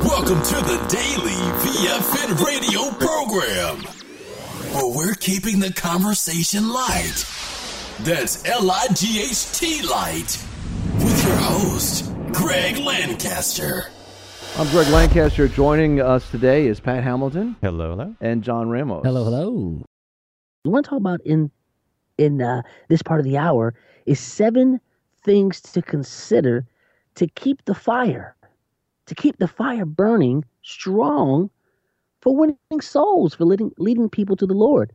Welcome to the Daily VFN radio program, where we're keeping the conversation light. That's L-I-G-H-T light. With your host, Greg Lancaster. I'm Greg Lancaster. Joining us today is Pat Hamilton. Hello, hello. And John Ramos. Hello, hello. We want to talk about in this part of the hour is 7 things to consider to keep the fire burning strong for winning souls, for leading people to the Lord.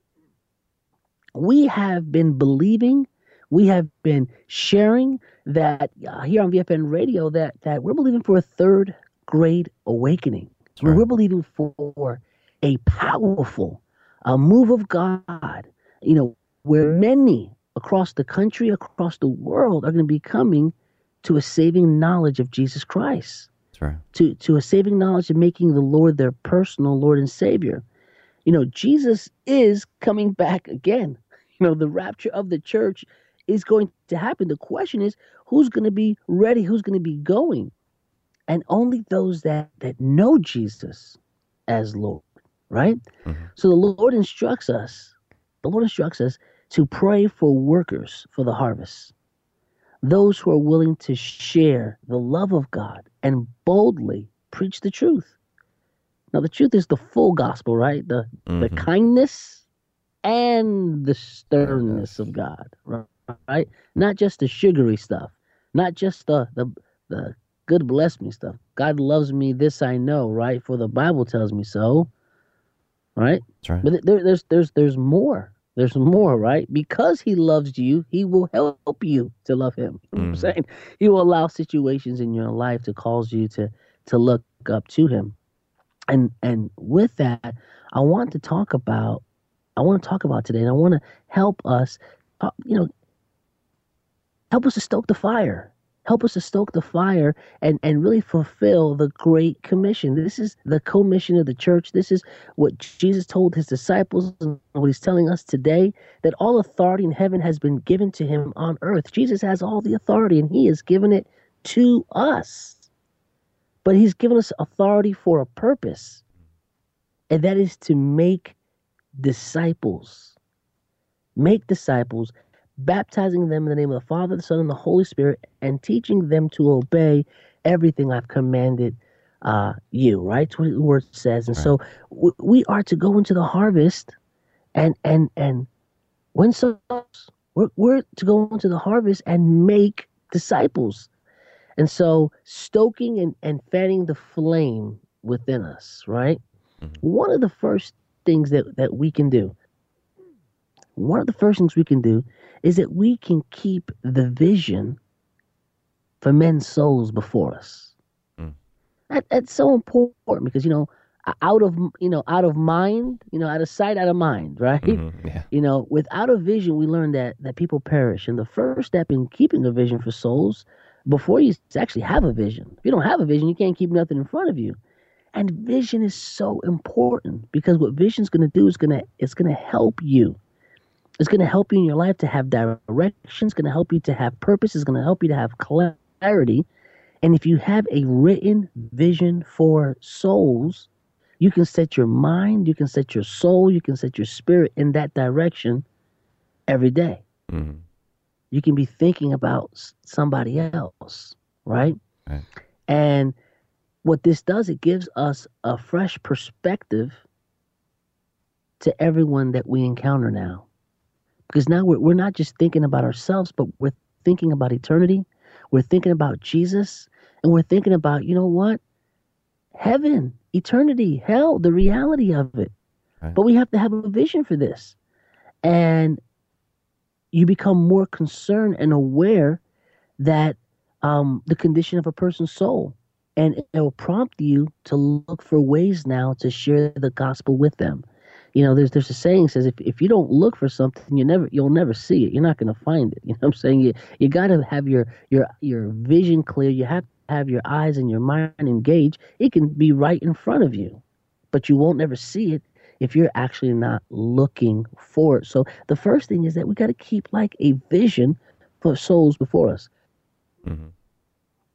We have been believing, we have been sharing that here on VFN Radio that we're believing for a third grade awakening. Right. We're believing for a powerful move of God, where many across the country, across the world are going to be coming to a saving knowledge of Jesus Christ. That's right. To a saving knowledge of making the Lord their personal Lord and Savior. Jesus is coming back again. The rapture of the church is going to happen. The question is, who's going to be ready? Who's going to be going? And only those that know Jesus as Lord, right? Mm-hmm. So the Lord instructs us to pray for workers for the harvest. Those who are willing to share the love of God and boldly preach the truth. Now, the truth is the full gospel, right? The kindness and the sternness of God, right? Not just the sugary stuff, not just the good bless me stuff. God loves me, this I know, right? For the Bible tells me so, right? That's right. But there's more. There's more, right? Because he loves you, he will help you to love him. You know what I'm saying? He will allow situations in your life to cause you to look up to him. And with that, I want to talk about today, and I want to help us, help us to stoke the fire. Help us to stoke the fire and really fulfill the Great Commission. This is the commission of the church. This is what Jesus told his disciples and what he's telling us today, that all authority in heaven has been given to him on earth. Jesus has all the authority, and he has given it to us. But he's given us authority for a purpose, and that is to make disciples. Make disciples, baptizing them in the name of the Father, the Son, and the Holy Spirit, and teaching them to obey everything I've commanded you, right? That's what the word says. And so we are to go into the harvest and win souls. We're to go into the harvest and make disciples. And so stoking and fanning the flame within us, right? Mm-hmm. One of the first things that we can do, is that we can keep the vision for men's souls before us. That's so important because, out of mind, out of sight, out of mind, right? Mm-hmm. Yeah. Without a vision, we learn that people perish. And the first step in keeping a vision for souls, before you actually have a vision. If you don't have a vision, you can't keep nothing in front of you. And vision is so important because what vision's going to do is it's going to help you. It's going to help you in your life to have direction. It's going to help you to have purpose. It's going to help you to have clarity. And if you have a written vision for souls, you can set your mind, you can set your soul, you can set your spirit in that direction every day. Mm-hmm. You can be thinking about somebody else, right? And what this does, it gives us a fresh perspective to everyone that we encounter now. Because now we're not just thinking about ourselves, but we're thinking about eternity. We're thinking about Jesus. And we're thinking about, heaven, eternity, hell, the reality of it. Right. But we have to have a vision for this. And you become more concerned and aware that the condition of a person's soul. And it will prompt you to look for ways now to share the gospel with them. There's a saying that says if you don't look for something, you'll never see it. You're not going to find it. You know what I'm saying? You got to have your vision clear. You have to have your eyes and your mind engaged. It can be right in front of you, but you won't ever see it if you're actually not looking for it. So the first thing is that we got to keep like a vision for souls before us. Mm-hmm.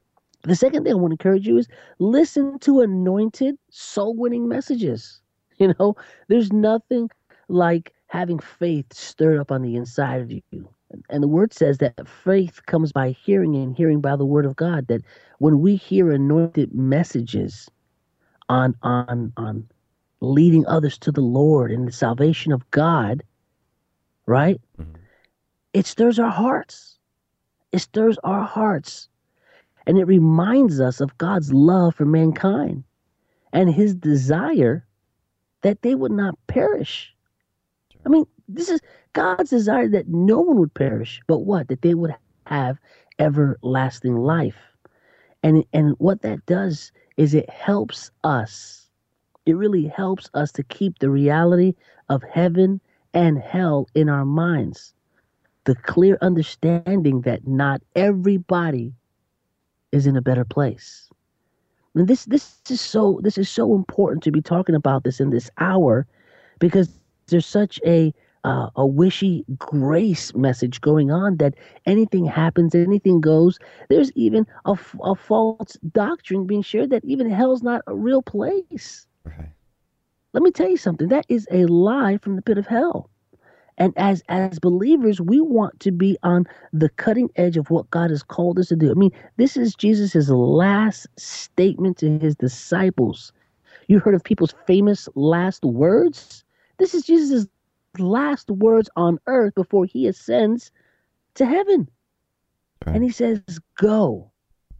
The second thing I want to encourage you is listen to anointed soul-winning messages. There's nothing like having faith stirred up on the inside of you. And the word says that faith comes by hearing, and hearing by the word of God. That when we hear anointed messages on leading others to the Lord and the salvation of God, right? Mm-hmm. It stirs our hearts. It stirs our hearts. And it reminds us of God's love for mankind and his desire that they would not perish. I mean, this is God's desire, that no one would perish, but what? That they would have everlasting life. And what that does is it helps us. It really helps us to keep the reality of heaven and hell in our minds. The clear understanding that not everybody is in a better place. And this is so important to be talking about this in this hour, because there's such a wishy grace message going on that anything happens, anything goes. There's even a false doctrine being shared that even hell's not a real place. Right. Let me tell you something. That is a lie from the pit of hell. And as believers, we want to be on the cutting edge of what God has called us to do. I mean, this is Jesus' last statement to his disciples. You heard of people's famous last words? This is Jesus' last words on earth before he ascends to heaven. Right. And he says, go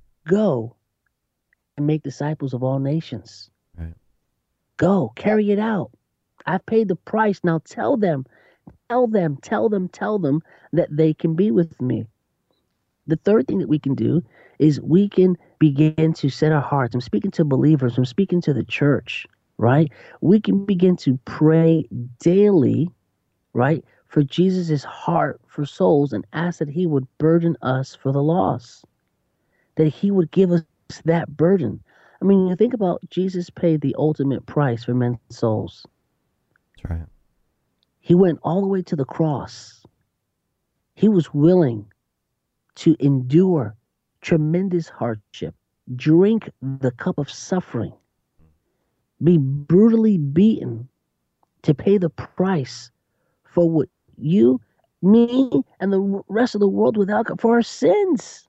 and make disciples of all nations. Right. Go, carry it out. I've paid the price. Now tell them that they can be with me. The third thing that we can do is we can begin to set our hearts. I'm speaking to believers. I'm speaking to the church, right? We can begin to pray daily, right, for Jesus' heart for souls, and ask that he would burden us for the lost, that he would give us that burden. I mean, you think about Jesus paid the ultimate price for men's souls. That's right. He went all the way to the cross. He was willing to endure tremendous hardship, drink the cup of suffering, be brutally beaten to pay the price for what you, me, and the rest of the world without, for our sins.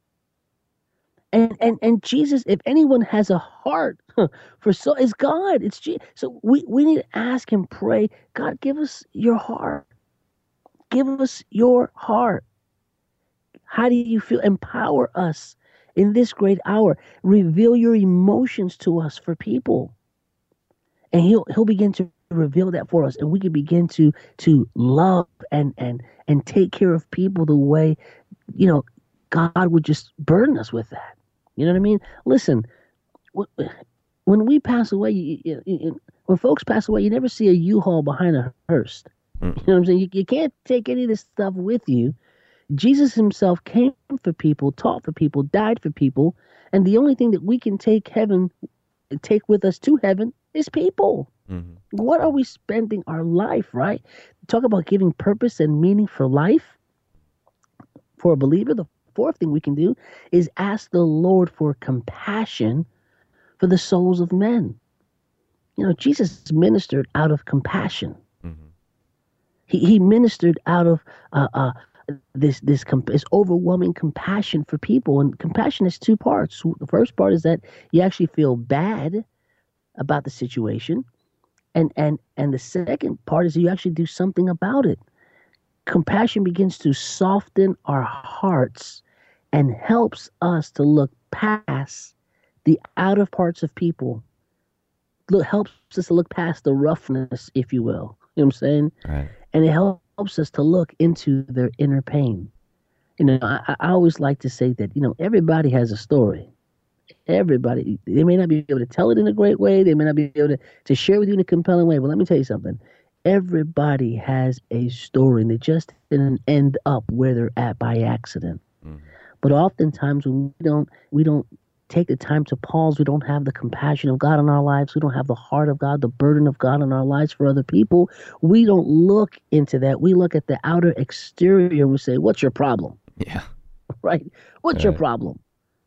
And Jesus, if anyone has a heart for soul, it's God. It's Jesus. So we need to ask him, pray, God, give us your heart. Give us your heart. How do you feel? Empower us in this great hour. Reveal your emotions to us for people. And he'll begin to reveal that for us. And we can begin to love and take care of people the way, God would just burden us with that. You know what I mean? Listen, when we pass away, when folks pass away, you never see a U-Haul behind a hearse. You know what I'm saying? You can't take any of this stuff with you. Jesus himself came for people, taught for people, died for people, and the only thing that we can take with us to heaven is people. Mm-hmm. What are we spending our life, right? Talk about giving purpose and meaning for life. For a believer, the fourth thing we can do is ask the Lord for compassion for the souls of men. Jesus ministered out of compassion. Mm-hmm. He ministered out of this overwhelming compassion for people. And compassion is two parts. The first part is that you actually feel bad about the situation. And the second part is you actually do something about it. Compassion begins to soften our hearts and helps us to look past the outer parts of people. Helps us to look past the roughness, if you will. You know what I'm saying? Right. And it helps us to look into their inner pain. I always like to say that, everybody has a story. Everybody. They may not be able to tell it in a great way. They may not be able to share with you in a compelling way. But let me tell you something. Everybody has a story, and they just didn't end up where they're at by accident. Mm-hmm. But oftentimes when we don't take the time to pause, we don't have the compassion of God in our lives, we don't have the heart of God, the burden of God in our lives for other people, we don't look into that. We look at the outer exterior and we say, what's your problem? Yeah. Right? What's your problem? Mm-hmm.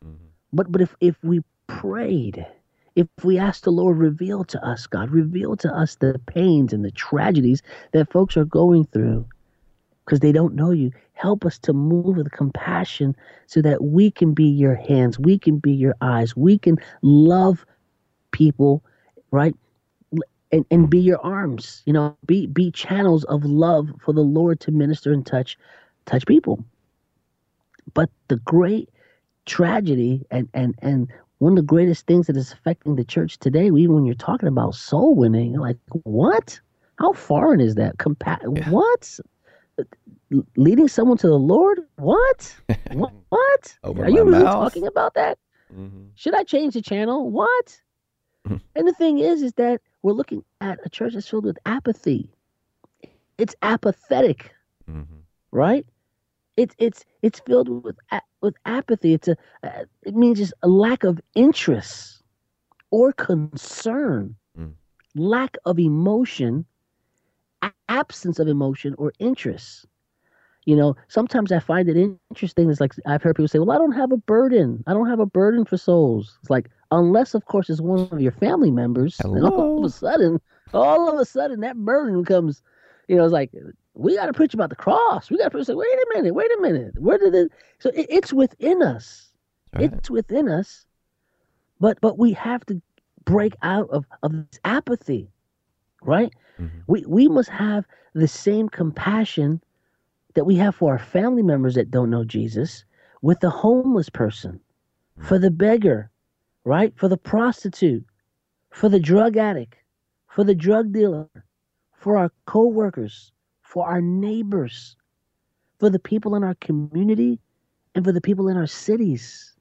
But if we prayed, if we asked the Lord, reveal to us, God, reveal to us the pains and the tragedies that folks are going through because they don't know you. Help us to move with compassion so that we can be your hands, we can be your eyes, we can love people, right? And be your arms, be channels of love for the Lord to minister and touch people. But the great tragedy and one of the greatest things that is affecting the church today, even when you're talking about soul winning, like, what? How foreign is that? What? Leading someone to the Lord? What? What? Over Are you my really mouth? talking about that? Mm-hmm. Should I change the channel? What? And the thing is that we're looking at a church that's filled with apathy. It's apathetic, right? It's filled with apathy. It means just a lack of interest or concern, lack of emotion, absence of emotion or interest. Sometimes I find it interesting. It's like I've heard people say, "Well, I don't have a burden. I don't have a burden for souls." It's like, unless, of course, it's one of your family members, and all of a sudden, that burden becomes, it's like, we got to preach about the cross. We got to preach. Wait a minute. Where did it? So it's within us. Right. It's within us, but we have to break out of this apathy, right? We must have the same compassion that we have for our family members that don't know Jesus, with the homeless person, for the beggar, right? For the prostitute, for the drug addict, for the drug dealer, for our co-workers, for our neighbors, for the people in our community, and for the people in our cities.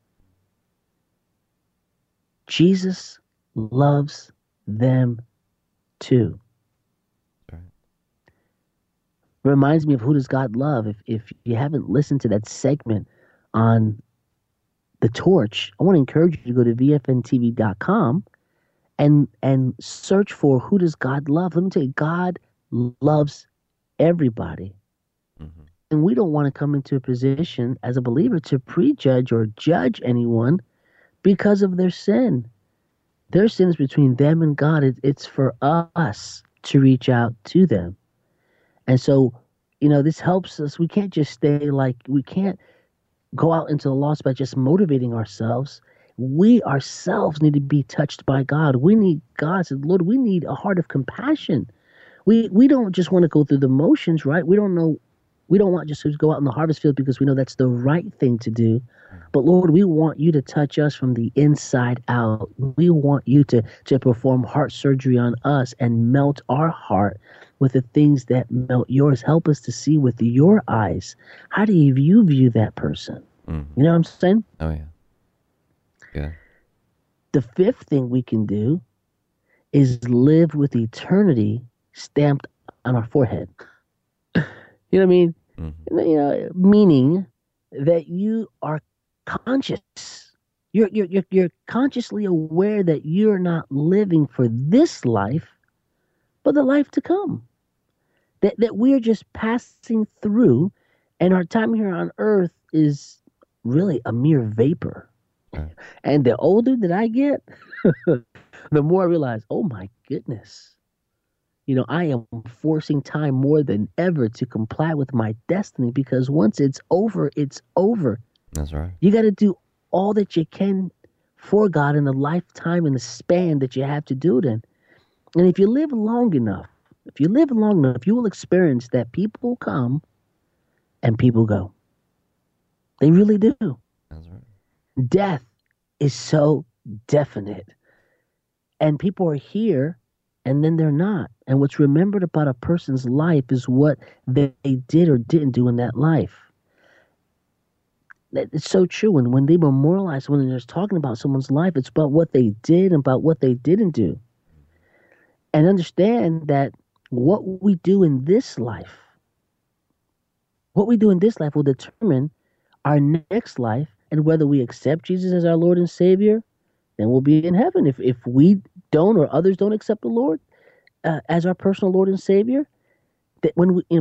Jesus loves them too. Reminds me of Who Does God Love? If you haven't listened to that segment on The Torch, I want to encourage you to go to vfntv.com and search for Who Does God Love? Let me tell you, God loves everybody. And we don't want to come into a position as a believer to prejudge or judge anyone because of their sin. Their sin is between them and God. It's for us to reach out to them. And so, this helps us. We can't just we can't go out into the lost by just motivating ourselves. We ourselves need to be touched by God. We need God. Said, Lord, we need a heart of compassion. We don't just want to go through the motions, right? We don't want just to go out in the harvest field because we know that's the right thing to do. But Lord, we want you to touch us from the inside out. We want you to perform heart surgery on us and melt our heart with the things that melt yours. Help us to see with your eyes. How do you view that person? You know what I'm saying? Oh, yeah. Yeah. The fifth thing we can do is live with eternity stamped on our forehead. You know what I mean? Meaning that you are conscious. You're consciously aware that you're not living for this life, but the life to come. That we're just passing through, and our time here on earth is really a mere vapor. Right. And the older that I get, the more I realize, oh my goodness, I am forcing time more than ever to comply with my destiny, because once it's over, it's over. That's right. You got to do all that you can for God in the lifetime and the span that you have to do it in. And if you live long enough, you will experience that people come and people go. They really do. That's right. Death is so definite. And people are here and then they're not. And what's remembered about a person's life is what they did or didn't do in that life. It's so true. And when they memorialize, when they're just talking about someone's life, it's about what they did and about what they didn't do. And understand that what we do in this life will determine our next life, and whether we accept Jesus as our Lord and Savior, then we'll be in heaven. If we don't, or others don't accept the Lord as our personal Lord and Savior, that when we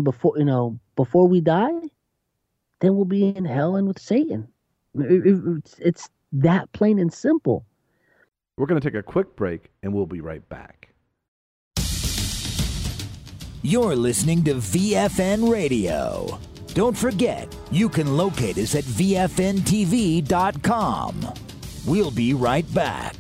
before we die, then we'll be in hell and with Satan. It's that plain and simple. We're going to take a quick break, and we'll be right back. You're listening to VFN Radio. Don't forget, you can locate us at VFNTV.com. We'll be right back.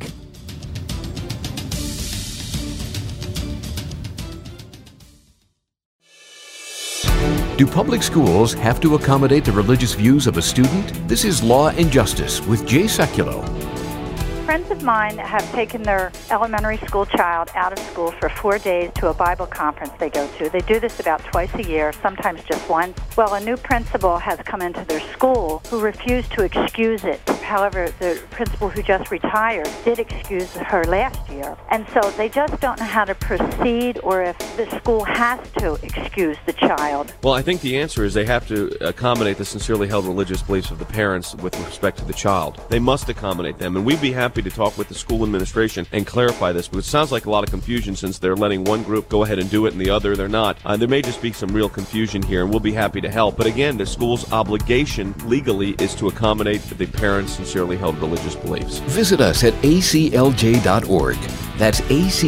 Do public schools have to accommodate the religious views of a student? This is Law and Justice with Jay Sekulow. Friends of mine have taken their elementary school child out of school for 4 days to a Bible conference they go to. They do this about twice a year, sometimes just once. Well, a new principal has come into their school who refused to excuse it. However, the principal who just retired did excuse her last year. And so they just don't know how to proceed or if the school has to excuse the child. Well, I think the answer is they have to accommodate the sincerely held religious beliefs of the parents with respect to the child. They must accommodate them, and we'd be happy to talk with the school administration and clarify this, but it sounds like a lot of confusion since they're letting one group go ahead and do it and the other they're not. There may just be some real confusion here, and we'll be happy to help. But again, the school's obligation legally is to accommodate the parents' sincerely held religious beliefs. Visit us at aclj.org. That's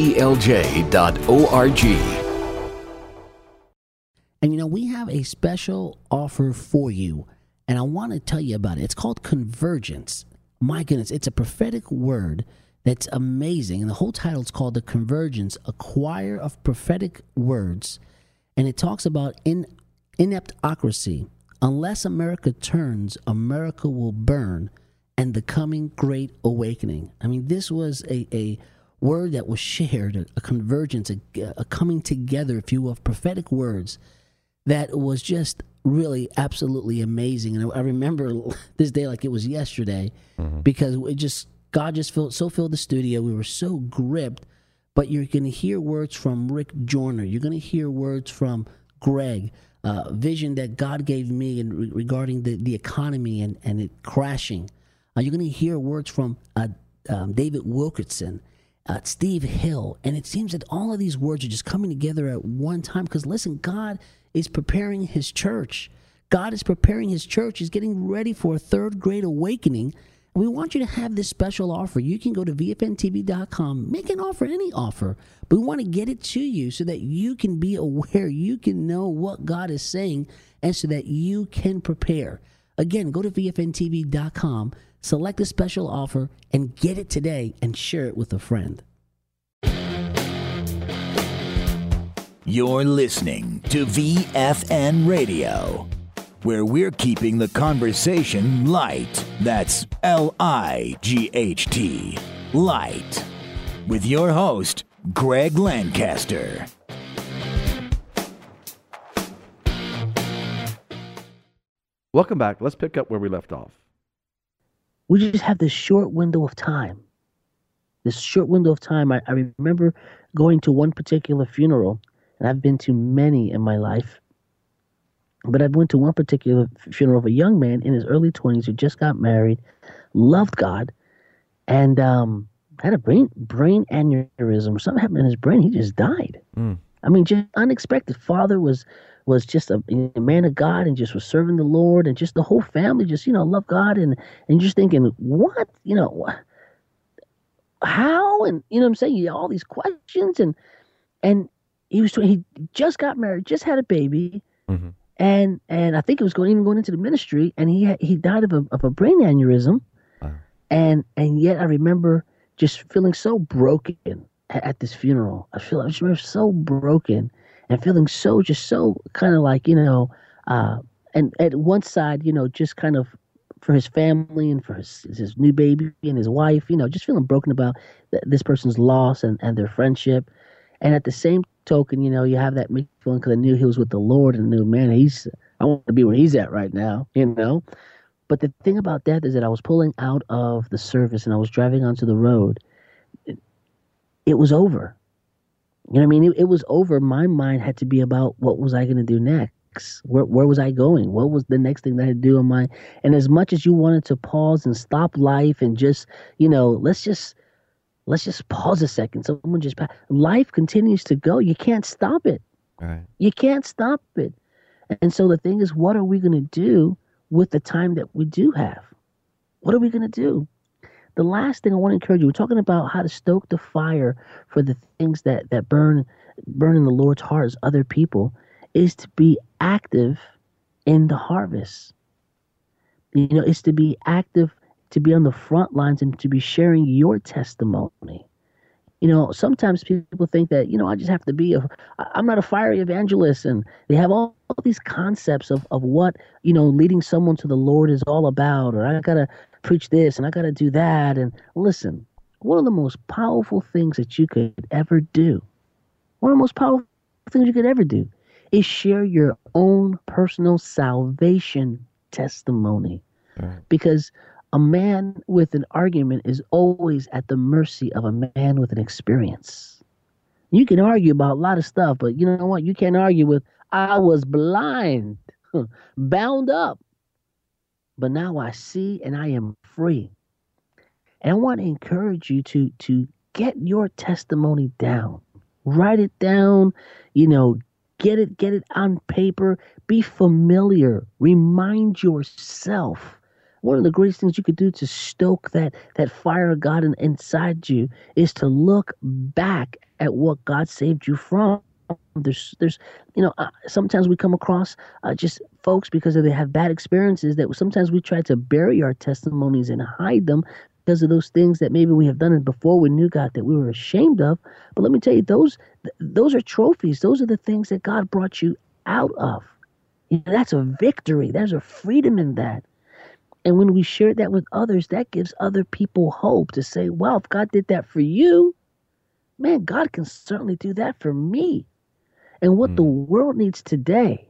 aclj.org. And we have a special offer for you, and I want to tell you about it. It's called Convergence. My goodness, it's a prophetic word that's amazing. And the whole title is called The Convergence, a choir of prophetic words. And it talks about ineptocracy. Unless America turns, America will burn, and the coming great awakening. I mean, this was a word that was shared, a convergence, a coming together, if you will, of prophetic words that was just really absolutely amazing. And I remember this day like it was yesterday, because God just filled the studio. We were so gripped. But you're going to hear words from Rick Joyner. You're going to hear words from Greg, vision that God gave me regarding the economy and it crashing. You're going to hear words from David Wilkerson, Steve Hill. And it seems that all of these words are just coming together at one time. Because listen, God is preparing his church. God is preparing his church. He's getting ready for a third great awakening. And we want you to have this special offer. You can go to VFNTV.com, make an offer, any offer. But we want to get it to you so that you can be aware, you can know what God is saying, and so that you can prepare. Again, go to VFNTV.com, select a special offer, and get it today and share it with a friend. You're listening to VFN Radio, where we're keeping the conversation light. That's L-I-G-H-T, light. With your host, Greg Lancaster. Welcome back. Let's pick up where we left off. We just have this short window of time. This short window of time. I remember going to one particular funeral, and I've been to many in my life. But I went to one particular funeral of a young man in his early 20s who just got married, loved God, and had a brain aneurysm. Something happened in his brain. He just died. I mean, just unexpected. Father was just a man of God and just was serving the Lord, and just the whole family just, loved God. And just thinking, what? How? And, what I'm saying? All these questions. And he just got married, just had a baby. Mm-hmm. And I think it was going into the ministry, and he died of a brain aneurysm. Wow. And yet I remember just feeling so broken at this funeral. I just remember so broken and feeling so kind of like, and at one side, just kind of for his family and for his new baby and his wife, just feeling broken about this person's loss and their friendship. And at the same token, you have that mixed feeling because I knew he was with the Lord and I knew, man, I want to be where he's at right now, But the thing about that is that I was pulling out of the service and I was driving onto the road. It was over. You know what I mean? It was over. My mind had to be about what was I going to do next? Where was I going? What was the next thing that I had to do on my... And as much as you wanted to pause and stop life and just, let's just pause a second. Someone just... Life continues to go. You can't stop it. Right. You can't stop it. And so the thing is, what are we going to do with the time that we do have? What are we going to do? the last thing I want to encourage you, we're talking about how to stoke the fire for the things that burn in the Lord's heart as other people, is to be active in the harvest. You know, it's to be active, to be on the front lines and to be sharing your testimony. You know, sometimes people think that, you know, I just have to be I'm not a fiery evangelist. And they have all these concepts of what, you know, leading someone to the Lord is all about, or I got to preach this and I got to do that. And listen, one of the most powerful things that you could ever do, is share your own personal salvation testimony. Right. Because a man with an argument is always at the mercy of a man with an experience. You can argue about a lot of stuff, but you know what? You can't argue with, I was blind, bound up, but now I see and I am free. And I want to encourage you to get your testimony down. Write it down, you know, get it on paper, be familiar, remind yourself. One of the greatest things you could do to stoke that fire of God inside you is to look back at what God saved you from. There's you know, sometimes we come across just folks because they have bad experiences that sometimes we try to bury our testimonies and hide them because of those things that maybe we have done it before we knew God that we were ashamed of. But let me tell you, those are trophies. Those are the things that God brought you out of. You know, that's a victory. There's a freedom in that. And when we share that with others, that gives other people hope to say, wow, if God did that for you, man, God can certainly do that for me. And what the world needs today,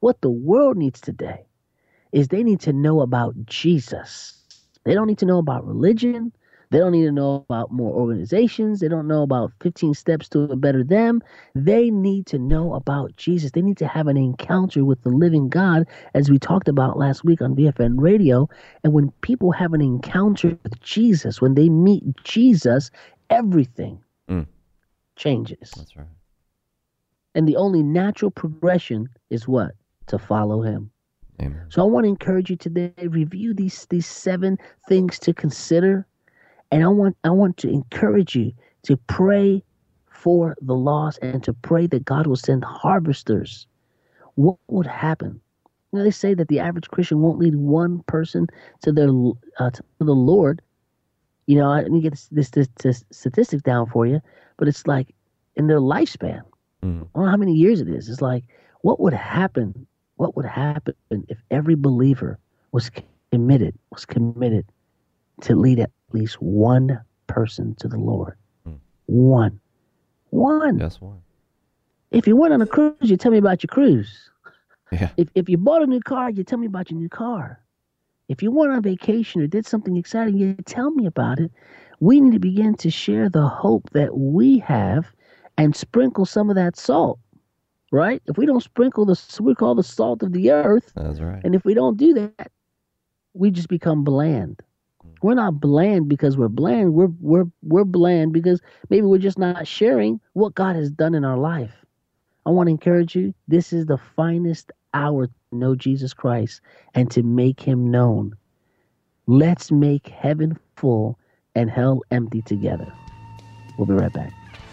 is they need to know about Jesus. They don't need to know about religion. They don't need to know about more organizations. They don't know about 15 steps to a better them. They need to know about Jesus. They need to have an encounter with the living God, as we talked about last week on VFN Radio. And when people have an encounter with Jesus, when they meet Jesus, everything changes. That's right. And the only natural progression is what? To follow him. Amen. So I want to encourage you today, review these 7 things to consider. And I want to encourage you to pray for the lost and to pray that God will send harvesters. What would happen? You know, they say that the average Christian won't lead one person to the Lord. You know, I didn't get this statistic down for you, but it's like in their lifespan. I don't know how many years it is. It's like, what would happen? What would happen if every believer was committed to lead at least one person to the Lord? One. Yes, one. If you went on a cruise, you tell me about your cruise. Yeah. If you bought a new car, you tell me about your new car. If you went on vacation or did something exciting, you tell me about it. We need to begin to share the hope that we have and sprinkle some of that salt, right? If we don't sprinkle we call the salt of the earth. That's right. And if we don't do that, we just become bland. We're not bland because we're bland. We're bland because maybe we're just not sharing what God has done in our life. I want to encourage you. This is the finest hour to know Jesus Christ and to make him known. Let's make heaven full and hell empty together. We'll be right back.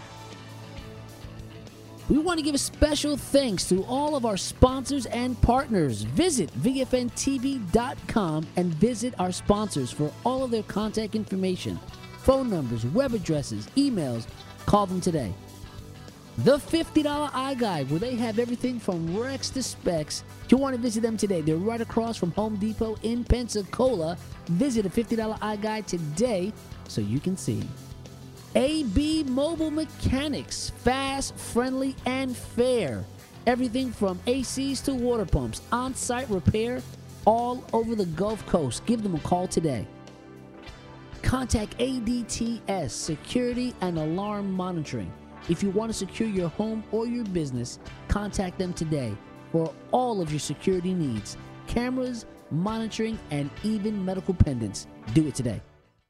We want to give a special thanks to all of our sponsors and partners. Visit VFNTV.com and visit our sponsors for all of their contact information, phone numbers, web addresses, emails. Call them today. The $50 iGuide, where they have everything from Rex to Specs. You want to visit them today. They're right across from Home Depot in Pensacola. Visit a $50 iGuide today so you can see. AB Mobile Mechanics, fast, friendly, and fair. Everything from ACs to water pumps, on-site repair, all over the Gulf Coast. Give them a call today. Contact ADTS, Security and Alarm Monitoring. If you want to secure your home or your business, contact them today for all of your security needs. Cameras, monitoring, and even medical pendants. Do it today.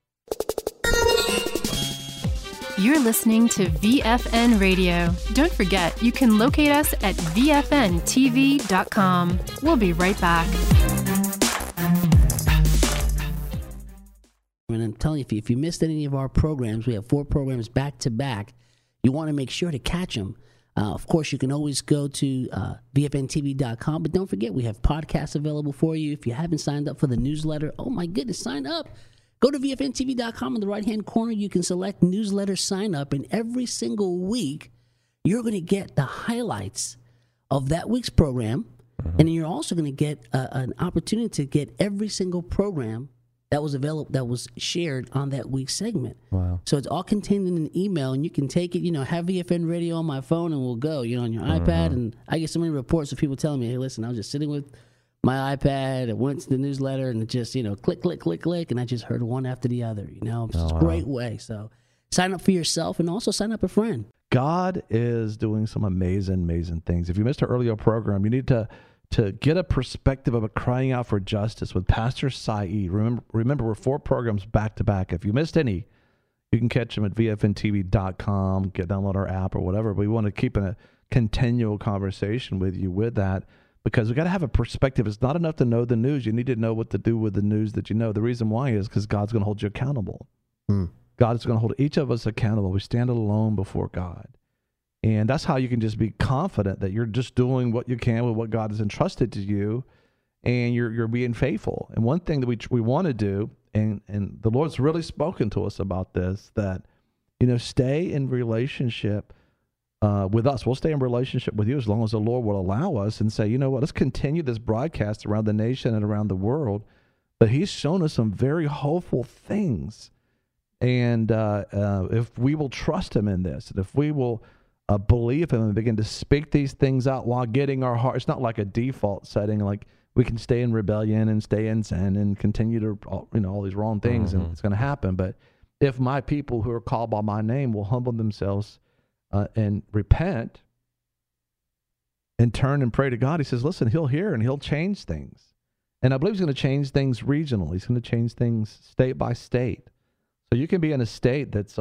You're listening to VFN Radio. Don't forget, you can locate us at VFNTV.com. We'll be right back. friend. I'm telling you, if you missed any of our programs, we have 4 programs back to back. You want to make sure to catch them. Of course, you can always go to VFNTV.com, but don't forget we have podcasts available for you. If you haven't signed up for the newsletter, oh my goodness, sign up. Go to VFNTV.com in the right-hand corner. You can select newsletter sign up, and every single week you're going to get the highlights of that week's program, and then you're also going to get an opportunity to get every single program that was available, that was shared on that week's segment. Wow. So it's all contained in an email, and you can take it, have VFN radio on my phone, and we'll go, on your iPad. And I get so many reports of people telling me, hey, listen, I was just sitting with my iPad, I went to the newsletter, and it just, click, click, click, click, and I just heard one after the other, It's a great way. So sign up for yourself, and also sign up a friend. God is doing some amazing things. If you missed our earlier program, you need to get a perspective of crying out for justice with Pastor Saeed. Remember, we're 4 programs back to back. If you missed any, you can catch them at VFNTV.com, download our app or whatever. We want to keep a continual conversation with you with that, because we got to have a perspective. It's not enough to know the news. You need to know what to do with the news that you know. The reason why is because God's going to hold you accountable. God is going to hold each of us accountable. We stand alone before God. And that's how you can just be confident that you're just doing what you can with what God has entrusted to you, and you're being faithful. And one thing that we want to do, and the Lord's really spoken to us about this, that, stay in relationship with us. We'll stay in relationship with you as long as the Lord will allow us, and say, let's continue this broadcast around the nation and around the world. But He's shown us some very hopeful things. And if we will trust Him in this, and if we will believe Him and begin to speak these things out while getting our heart. It's not like a default setting, like we can stay in rebellion and stay in sin and continue to, all these wrong things, and it's going to happen. But if my people who are called by my name will humble themselves and repent and turn and pray to God, He says, listen, He'll hear and He'll change things. And I believe He's going to change things regionally. He's going to change things state by state. So you can be in a state that's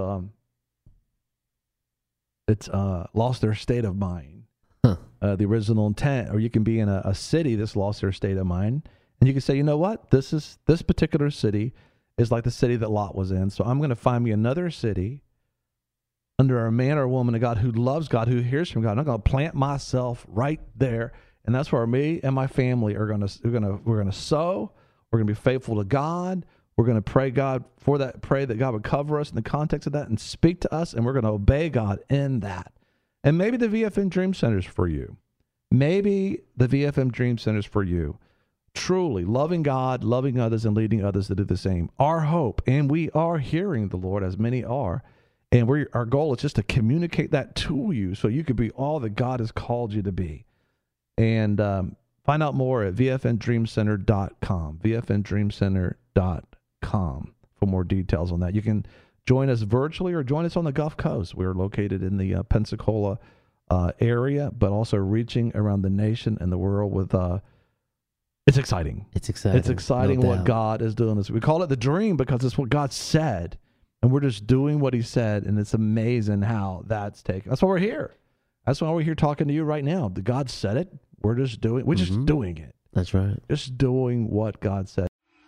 lost their state of mind, the original intent, or you can be in a city that's lost their state of mind, and you can say, you know what, this particular city is like the city that Lot was in, so I'm going to find me another city under a man or woman of God who loves God, who hears from God, and I'm going to plant myself right there, and that's where me and my family we're going to sow, we're going to be faithful to God. We're going to pray that God would cover us in the context of that and speak to us, and we're going to obey God in that. And maybe the VFM Dream Center is for you. Maybe the VFM Dream Center is for you. Truly loving God, loving others, and leading others to do the same. Our hope, and we are hearing the Lord, as many are, and our goal is just to communicate that to you so you could be all that God has called you to be. And find out more at VFNDreamCenter.com, VFNDreamCenter.com. for more details on that. You can join us virtually or join us on the Gulf Coast. We're located in the Pensacola area, but also reaching around the nation and the world with it's exciting. It's exciting No what God is doing. We call it the dream because it's what God said, and we're just doing what He said, and it's amazing how that's taken. That's why we're here. That's why we're here talking to you right now. God said it. We're just doing it. That's right. Just doing what God said.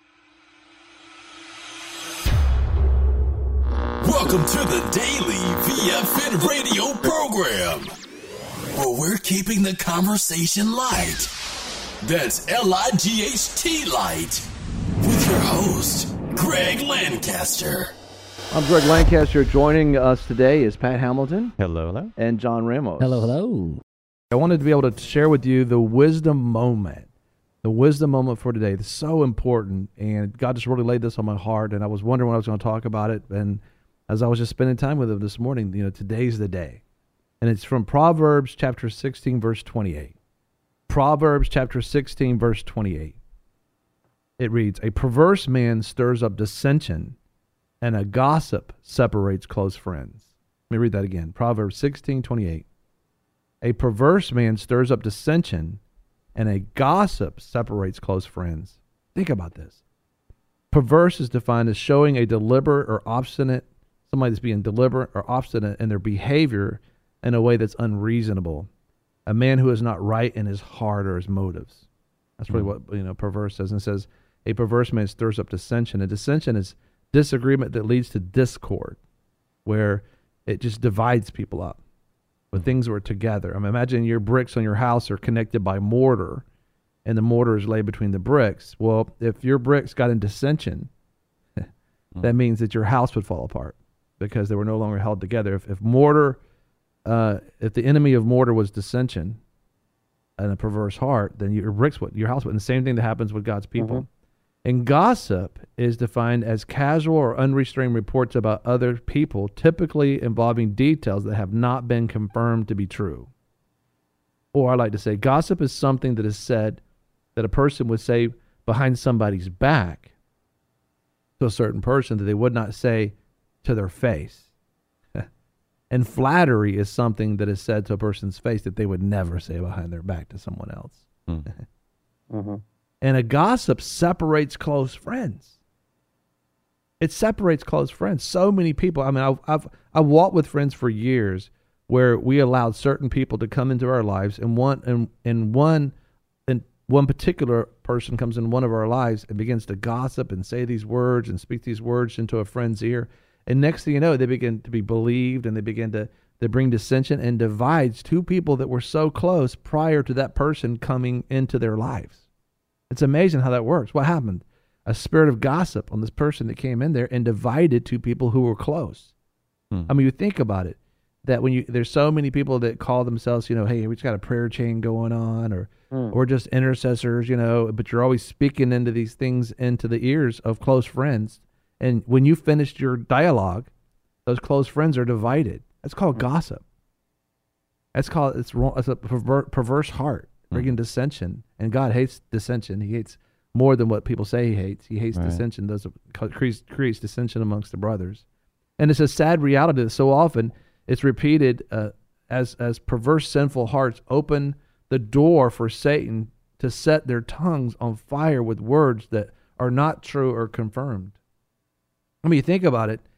Welcome to the daily VFN radio program, where we're keeping the conversation light. That's LIGHT light, with your host, Greg Lancaster. I'm Greg Lancaster. Joining us today is Pat Hamilton. Hello. And John Ramos. Hello. I wanted to be able to share with you the wisdom moment. The wisdom moment for today. It's so important, and God just really laid this on my heart, and I was wondering when I was going to talk about it, and as I was just spending time with Him this morning, today's the day. And it's from Proverbs chapter 16, verse 28. Proverbs chapter 16, verse 28. It reads, "A perverse man stirs up dissension, and a gossip separates close friends." Let me read that again. Proverbs 16, 28. "A perverse man stirs up dissension, and a gossip separates close friends." Think about this. Perverse is defined as showing a deliberate or obstinate, somebody that's being deliberate or obstinate in their behavior in a way that's unreasonable. A man who is not right in his heart or his motives. That's really what perverse says. And it says, a perverse man stirs up dissension. And dissension is disagreement that leads to discord, where it just divides people up when things are together. I mean, imagine your bricks on your house are connected by mortar, and the mortar is laid between the bricks. Well, if your bricks got in dissension, that means that your house would fall apart because they were no longer held together. If mortar, if the enemy of mortar was dissension and a perverse heart, then your house would. And the same thing that happens with God's people. And gossip is defined as casual or unrestrained reports about other people, typically involving details that have not been confirmed to be true. Or I like to say, gossip is something that is said that a person would say behind somebody's back to a certain person that they would not say to their face. And flattery is something that is said to a person's face that they would never say behind their back to someone else. And a gossip separates close friends. It separates close friends. So many people. I mean, I've walked with friends for years where we allowed certain people to come into our lives, and one particular person comes in one of our lives and begins to gossip and say these words and speak these words into a friend's ear. And next thing you know, they begin to be believed, and they begin to bring dissension and divides two people that were so close prior to that person coming into their lives. It's amazing how that works. What happened? A spirit of gossip on this person that came in there and divided two people who were close. I mean, you think about it, that there's so many people that call themselves, hey, we just got a prayer chain going on, or we're just intercessors, but you're always speaking into these things into the ears of close friends. And when you finished your dialogue, those close friends are divided. That's called gossip. It's wrong. It's a perverse heart, bringing dissension. And God hates dissension. He hates more than what people say he hates. He hates dissension. Creates dissension amongst the brothers. And it's a sad reality that so often it's repeated as perverse, sinful hearts open the door for Satan to set their tongues on fire with words that are not true or confirmed. I mean, you think about it.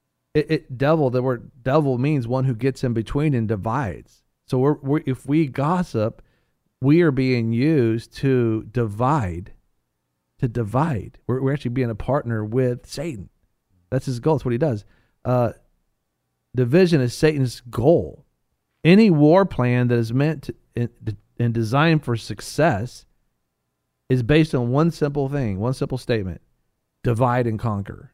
The word devil means one who gets in between and divides. So if we gossip, we are being used to divide. We're actually being a partner with Satan. That's his goal. That's what he does. Division is Satan's goal. Any war plan that is meant and designed for success is based on one simple thing, one simple statement: divide and conquer.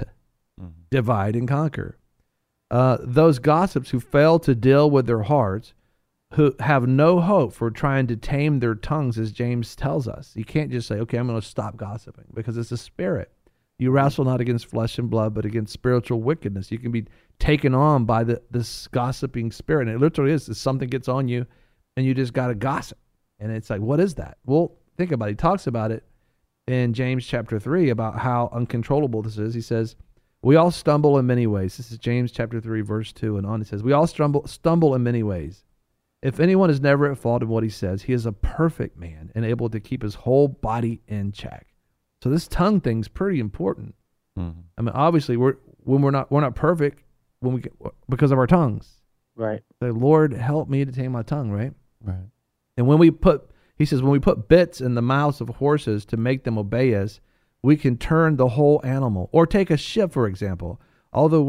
Divide and conquer. Those gossips who fail to deal with their hearts, who have no hope for trying to tame their tongues, as James tells us. You can't just say, okay, I'm going to stop gossiping, because it's a spirit. You wrestle not against flesh and blood, but against spiritual wickedness. You can be taken on by this gossiping spirit. And it literally is. Something gets on you, and you just got to gossip. And it's like, what is that? Well, think about it. He talks about it in James chapter 3 about how uncontrollable this is. He says, we all stumble in many ways. This is James chapter 3, verse 2 and on. It says, we all stumble in many ways. If anyone is never at fault in what he says, he is a perfect man and able to keep his whole body in check. So this tongue thing's pretty important. I mean, obviously, we're not perfect because of our tongues. Right. Say, Lord, help me to tame my tongue. Right. Right. And when we put bits in the mouths of horses to make them obey us, we can turn the whole animal. Or take a ship, for example. Although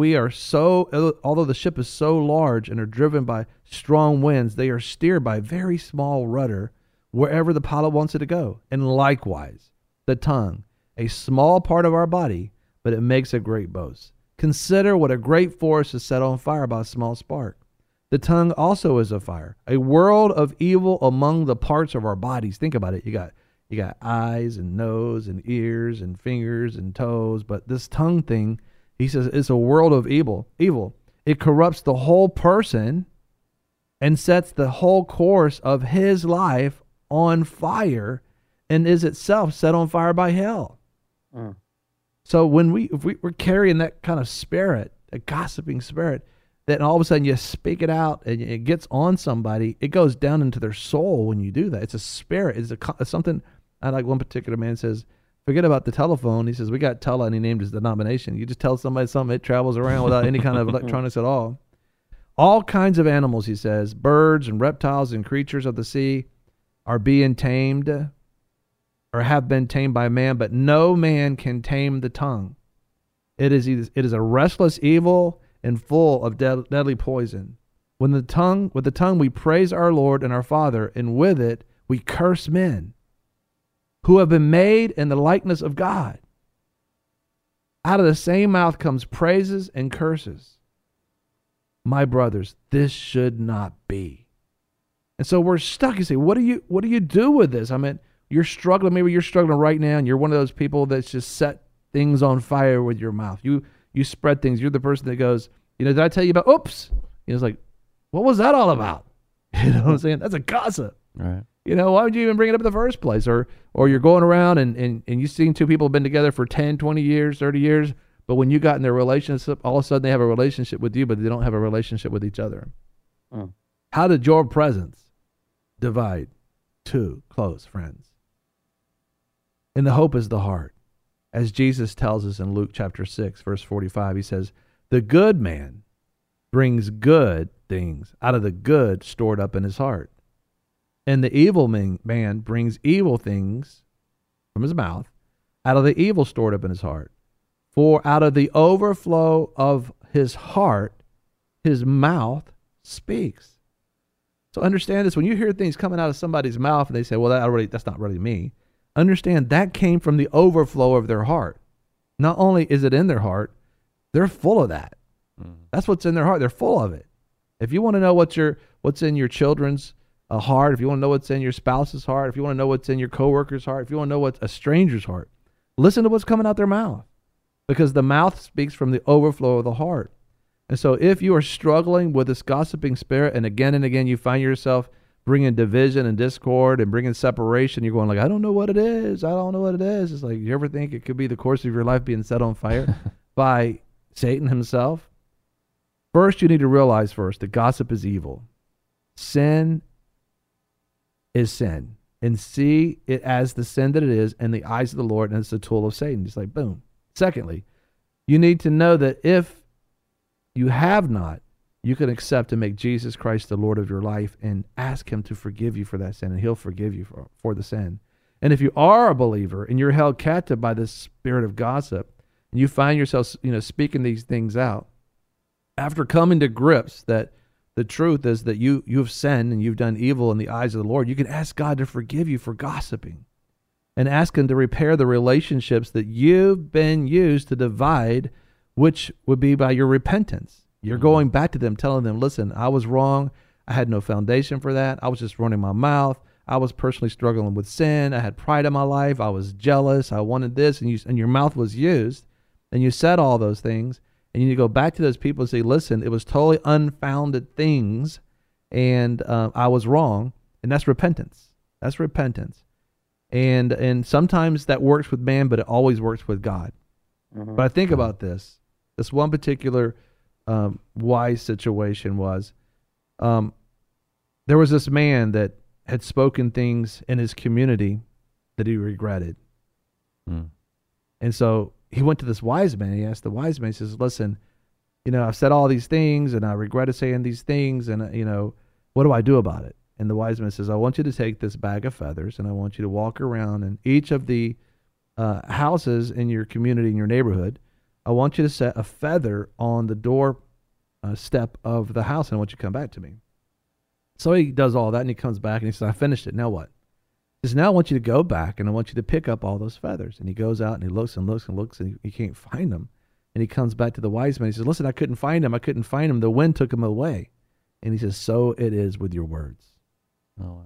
the ship is so large and are driven by strong winds, they are steered by a very small rudder wherever the pilot wants it to go. And likewise, the tongue, a small part of our body, but it makes a great boast. Consider what a great forest is set on fire by a small spark. The tongue also is a fire, a world of evil among the parts of our bodies. Think about it. You got eyes and nose and ears and fingers and toes, but this tongue thing, he says, it's a world of evil. It corrupts the whole person and sets the whole course of his life on fire, and is itself set on fire by hell. So if we're carrying that kind of spirit, a gossiping spirit, then all of a sudden you speak it out and it gets on somebody, it goes down into their soul when you do that. It's a spirit. It's something. I like one particular man says, forget about the telephone. He says, we got tele, and he named his denomination. You just tell somebody something, it travels around without any kind of electronics at all. All kinds of animals, he says, birds and reptiles and creatures of the sea are being tamed or have been tamed by man, but no man can tame the tongue. It is a restless evil and full of deadly poison. With the tongue we praise our Lord and our Father, and with it we curse men who have been made in the likeness of God. Out of the same mouth comes praises and curses. My brothers, this should not be. And so we're stuck. You say, what do you do with this? I mean, you're struggling. Maybe you're struggling right now, and you're one of those people that's just set things on fire with your mouth. You spread things. You're the person that goes, did I tell you about, oops? It's like, what was that all about? You know what I'm saying? That's a gossip. Right. Why would you even bring it up in the first place? Or you're going around and you've seen two people have been together for 10, 20 years, 30 years, but when you got in their relationship, all of a sudden they have a relationship with you, but they don't have a relationship with each other. How did your presence divide two close friends? And the hope is the heart. As Jesus tells us in Luke chapter 6, verse 45, he says, the good man brings good things out of the good stored up in his heart. And the evil man brings evil things from his mouth out of the evil stored up in his heart. For out of the overflow of his heart, his mouth speaks. So understand this. When you hear things coming out of somebody's mouth and they say, well, that's not really me. Understand that came from the overflow of their heart. Not only is it in their heart, they're full of that. That's what's in their heart. They're full of it. If you want to know what's in your children's heart, if you want to know what's in your spouse's heart, if you want to know what's in your coworker's heart, if you want to know what's a stranger's heart, listen to what's coming out their mouth, because the mouth speaks from the overflow of the heart. And so if you are struggling with this gossiping spirit, and again you find yourself bringing division and discord and bringing separation, you're going like, I don't know what it is. It's like, you ever think it could be the course of your life being set on fire by Satan himself? First, you need to realize that gossip is evil. Sin is sin. And see it as the sin that it is in the eyes of the Lord, and it's a tool of Satan. It's like, boom. Secondly, you need to know that if you have not, you can accept and make Jesus Christ the Lord of your life and ask him to forgive you for that sin, and he'll forgive you for the sin. And if you are a believer and you're held captive by this spirit of gossip, and you find yourself, speaking these things out, after coming to grips that the truth is that you've sinned and you've done evil in the eyes of the Lord, you can ask God to forgive you for gossiping and ask him to repair the relationships that you've been used to divide, which would be by your repentance. You're going back to them, telling them, listen, I was wrong. I had no foundation for that. I was just running my mouth. I was personally struggling with sin. I had pride in my life. I was jealous. I wanted this. And your mouth was used, and you said all those things. And you need to go back to those people and say, listen, it was totally unfounded things, and I was wrong. And that's repentance. That's repentance. And sometimes that works with man, but it always works with God. But I think about this. This one particular wise situation was, there was this man that had spoken things in his community that he regretted. And so he went to this wise man. He asked the wise man, he says, listen, I've said all these things and I regretted saying these things, and, what do I do about it? And the wise man says, I want you to take this bag of feathers and I want you to walk around in each of the houses in your community, in your neighborhood. I want you to set a feather on the door step of the house, and I want you to come back to me. So he does all that, and he comes back and he says, I finished it. Now what? He says, now I want you to go back and I want you to pick up all those feathers. And he goes out and he looks and looks and looks, and he can't find them. And he comes back to the wise man. He says, listen, I couldn't find him. The wind took him away. And he says, so it is with your words. Oh, wow.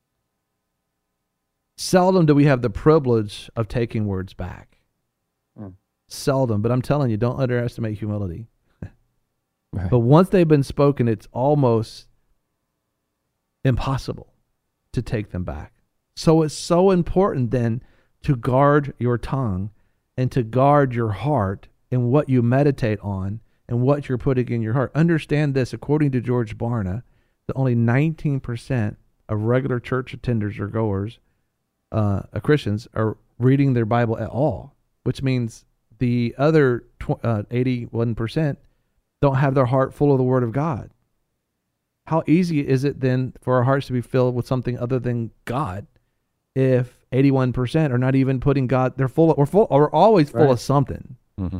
Seldom do we have the privilege of taking words back. Seldom. But I'm telling you, don't underestimate humility. Right. But once they've been spoken, it's almost impossible to take them back. So it's so important then to guard your tongue and to guard your heart and what you meditate on and what you're putting in your heart. Understand this, according to George Barna, that only 19% of regular church attenders or goers, Christians, are reading their Bible at all, which means the other 81% don't have their heart full of the Word of God. How easy is it then for our hearts to be filled with something other than God if 81% are not even putting God, they're always full of something.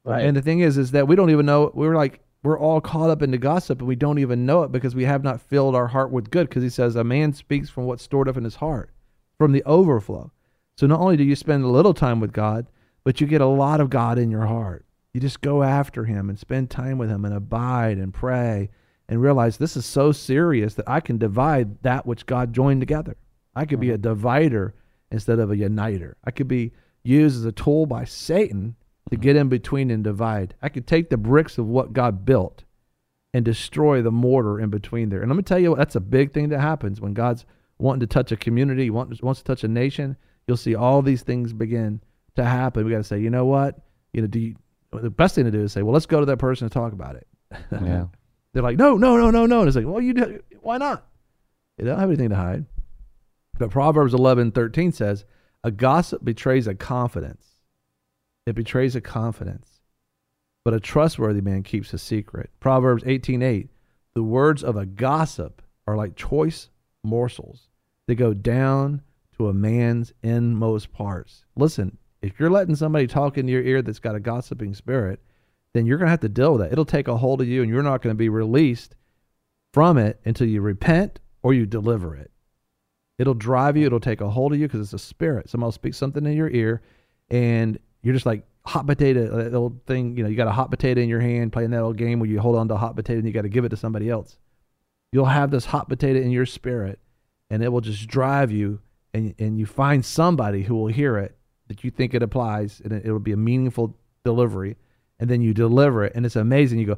Right. And the thing is that we don't even know. We're all caught up into gossip, and we don't even know it because we have not filled our heart with good. Because he says a man speaks from what's stored up in his heart, from the overflow. So not only do you spend a little time with God, but you get a lot of God in your heart. You just go after him and spend time with him and abide and pray and realize this is so serious that I can divide that which God joined together. I could be a divider instead of a uniter. I could be used as a tool by Satan to get in between and divide. I could take the bricks of what God built and destroy the mortar in between there. And let me tell you, that's a big thing that happens when God's wanting to touch a community, wants to touch a nation. You'll see all these things begin to happen. We got to say, you know what? The best thing to do is say, well, let's go to that person and talk about it. Yeah. They're like, no. And it's like, well, why not? You don't have anything to hide. But Proverbs 11:13 says, a gossip betrays a confidence. It betrays a confidence. But a trustworthy man keeps a secret. Proverbs 18:8, the words of a gossip are like choice morsels. They go down to a man's inmost parts. Listen, if you're letting somebody talk into your ear that's got a gossiping spirit, then you're going to have to deal with that. It'll take a hold of you, and you're not going to be released from it until you repent or you deliver it. It'll drive you. It'll take a hold of you because it's a spirit. Somebody will speak something in your ear, and you're just like hot potato, that old thing, you got a hot potato in your hand, playing that old game where you hold on to a hot potato and you got to give it to somebody else. You'll have this hot potato in your spirit, and it will just drive you, and you find somebody who will hear it that you think it applies, and it'll be a meaningful delivery, and then you deliver it, and it's amazing. You go,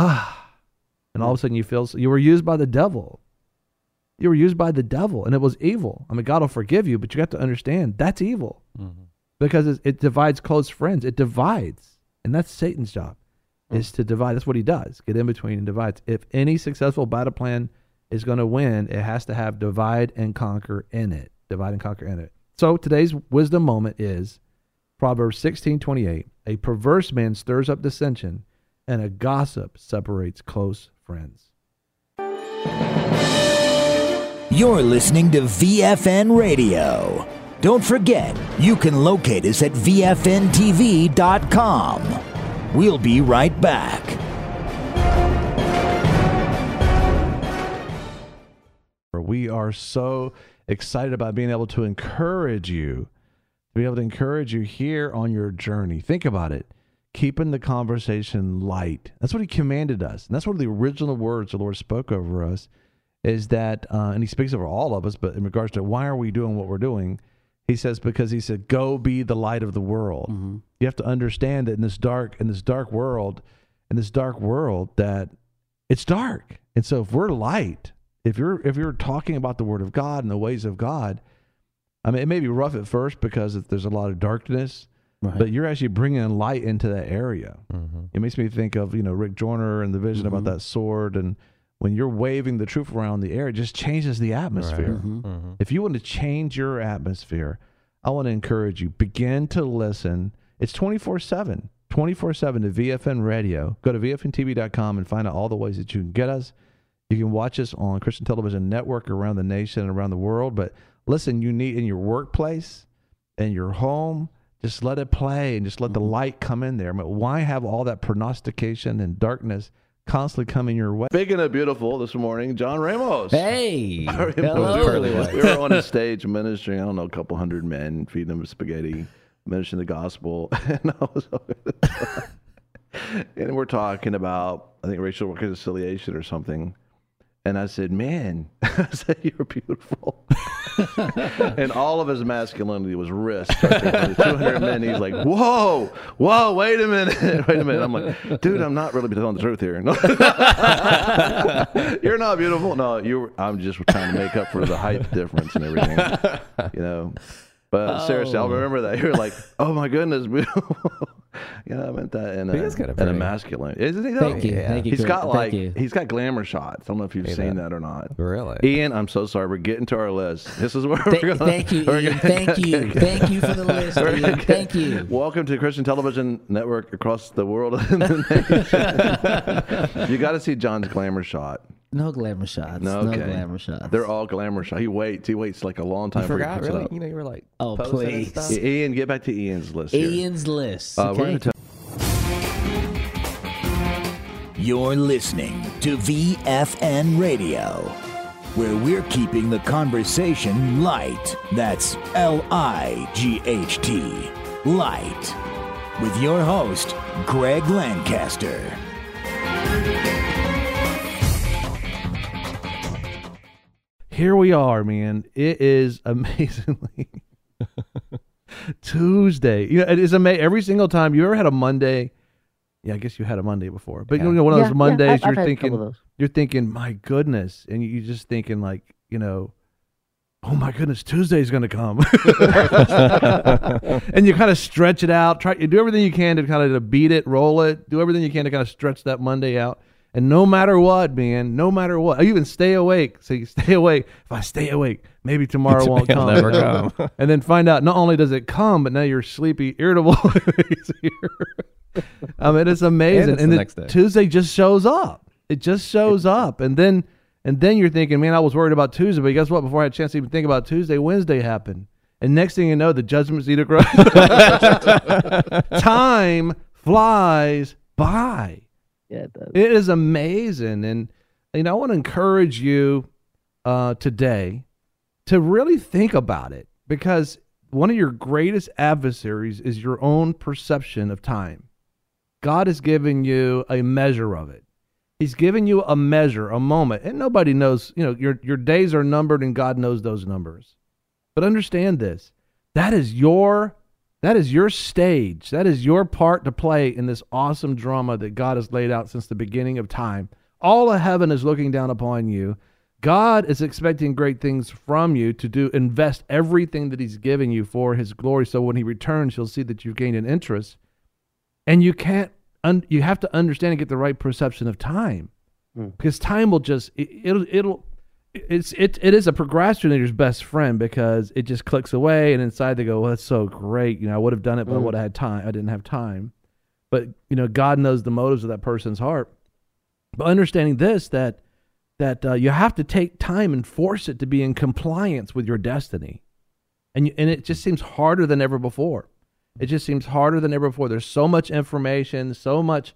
and all of a sudden you feel, you were used by the devil. You were used by the devil, and it was evil. I mean, God will forgive you, but you have to understand that's evil. Mm-hmm. Because it divides close friends. It divides. And that's Satan's job, is to divide. That's what he does, get in between and divides. If any successful battle plan is going to win, it has to have divide and conquer in it. Divide and conquer in it. So today's wisdom moment is Proverbs 16:28. A perverse man stirs up dissension, and a gossip separates close friends. You're listening to VFN Radio. Don't forget, you can locate us at VFNTV.com. We'll be right back. We are so excited about being able to encourage you, here on your journey. Think about it. Keeping the conversation light. That's what he commanded us. And that's one of the original words the Lord spoke over us, is that, and he speaks over all of us, but in regards to why are we doing what we're doing, he says, because he said, go be the light of the world. Mm-hmm. You have to understand that in this dark world, that it's dark. And so if we're light, if you're talking about the word of God and the ways of God, I mean, it may be rough at first because there's a lot of darkness, right, but you're actually bringing light into that area. Mm-hmm. It makes me think of, Rick Joyner and the vision about that sword. And when you're waving the truth around the air, it just changes the atmosphere. Right. Mm-hmm. Mm-hmm. If you want to change your atmosphere, I want to encourage you, begin to listen. It's 24/7 to VFN Radio. Go to VFNTV.com and find out all the ways that you can get us. You can watch us on Christian Television Network around the nation and around the world. But listen, you need in your workplace and your home, just let it play and just let the light come in there. I mean, why have all that prognostication and darkness constantly coming your way? Speaking of beautiful, this morning, John Ramos. Hey. Hello. We were on a stage ministering, a couple hundred men, feeding them spaghetti, ministering the gospel. And we're talking about, I think, racial reconciliation or something. And I said, man, you're beautiful. And all of his masculinity was risked. 200 men, he's like, whoa, wait a minute. I'm like, dude, I'm not really telling the truth here. No. You're not beautiful. No, I'm just trying to make up for the height difference and everything, But seriously, I'll remember that. You're like, oh my goodness, beautiful. I meant that in a masculine. Isn't he though? Thank you. He's got glamour shots. I don't know if you've seen that or not. Really? Ian, I'm so sorry. We're getting to our list. This is where we're going. Thank you, Ian. Thank you for the list, Ian. Thank you. Welcome to Christian Television Network across the world and the nation. You got to see John's glamour shot. No glamour shots. No glamour shots. They're all glamour shots. He waits like a long time. You forgot, really? You were like, oh, please. Ian, get back to Ian's list. Ian's list. Okay. We're going to You're listening to VFN Radio, where we're keeping the conversation light. That's L-I-G-H-T, light. With your host, Greg Lancaster. Here we are, man. It is amazingly Tuesday. You know, it is amazing. Every single time you ever had a Monday. Yeah, I guess you had a Monday before, but you know, one of those Mondays I've you're thinking, my goodness, and you're just thinking like, you know, oh my goodness, Tuesday's going to come, and you kind of stretch it out. You do everything you can to kind of beat it, roll it, do everything you can to kind of stretch that Monday out. And no matter what, man, no matter what, I even stay awake. So you stay awake. If I stay awake, maybe tomorrow won't come. Never come. And then find out not only does it come, but now you're sleepy, irritable. I mean, it's amazing. And the next day. Tuesday just shows up. It just shows up. And then you're thinking, man, I was worried about Tuesday. But guess what? Before I had a chance to even think about Tuesday, Wednesday happened. And next thing you know, the judgment seat of Christ. Time flies by. Yeah, it does. It is amazing. And you know, I want to encourage you today to really think about it, because one of your greatest adversaries is your own perception of time. God has given you a measure of it. He's given you a measure, a moment, and nobody knows, you know, your days are numbered and God knows those numbers. But understand this, that is your stage. That is your part to play in this awesome drama that God has laid out since the beginning of time. All of heaven is looking down upon you. God is expecting great things from you to invest everything that he's given you for his glory. So when he returns, you'll see that you've gained an interest. And you have to understand and get the right perception of time, because time will just, it is a procrastinator's best friend, because it just clicks away, and inside they go, well, that's so great. You know, I would have done it, but I would have had time. I didn't have time. But, you know, God knows the motives of that person's heart. But understanding this, that you have to take time and force it to be in compliance with your destiny. And it just seems harder than ever before. It just seems harder than ever before. There's so much information, so much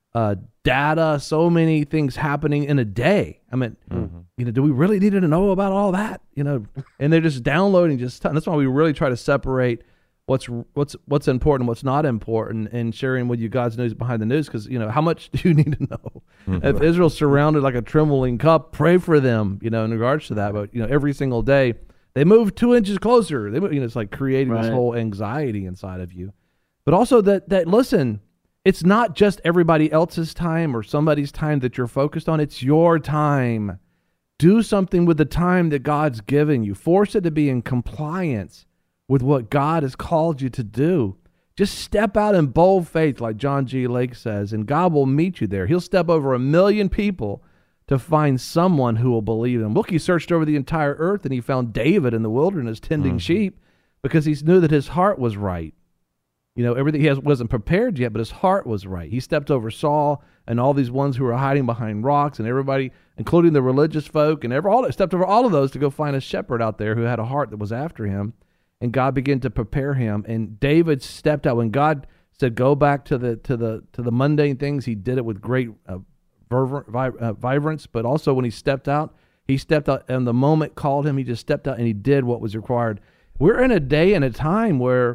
data, so many things happening in a day. I mean, you know, do we really need to know about all that? You know, and they're just downloading just ton. That's why we really try to separate what's important, what's not important, and sharing with you God's news behind the news. Because, you know, how much do you need to know? If Israel's surrounded like a trembling cup, pray for them. You know, in regards to that, but you know, every single day they move 2 inches closer. You know, it's like creating this whole anxiety inside of you. But also that listen. It's not just everybody else's time or somebody's time that you're focused on. It's your time. Do something with the time that God's given you. Force it to be in compliance with what God has called you to do. Just step out in bold faith, like John G. Lake says, and God will meet you there. He'll step over 1 million people to find someone who will believe him. Look, he searched over the entire earth, and he found David in the wilderness tending sheep, because he knew that his heart was right. You know, everything wasn't prepared yet, but his heart was right. He stepped over Saul and all these ones who were hiding behind rocks, and everybody, including the religious folk, and stepped over all of those to go find a shepherd out there who had a heart that was after him. And God began to prepare him. And David stepped out when God said, "Go back to the mundane things." He did it with great vibrance. But also when he stepped out, and the moment called him. He just stepped out and he did what was required. We're in a day and a time where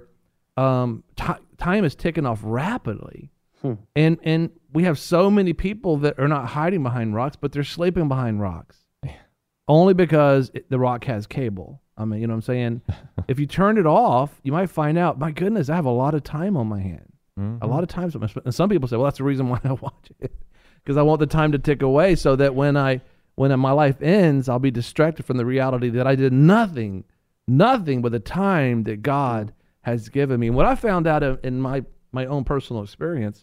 time is ticking off rapidly, and we have so many people that are not hiding behind rocks, but they're sleeping behind rocks, only because the rock has cable. I mean, you know what I'm saying? If you turn it off, you might find out, my goodness, I have a lot of time on my hand. A lot of time. And some people say, well, that's the reason why I watch it, because I want the time to tick away, so that when my life ends, I'll be distracted from the reality that I did nothing with the time that God has given me. And what I found out in my own personal experience,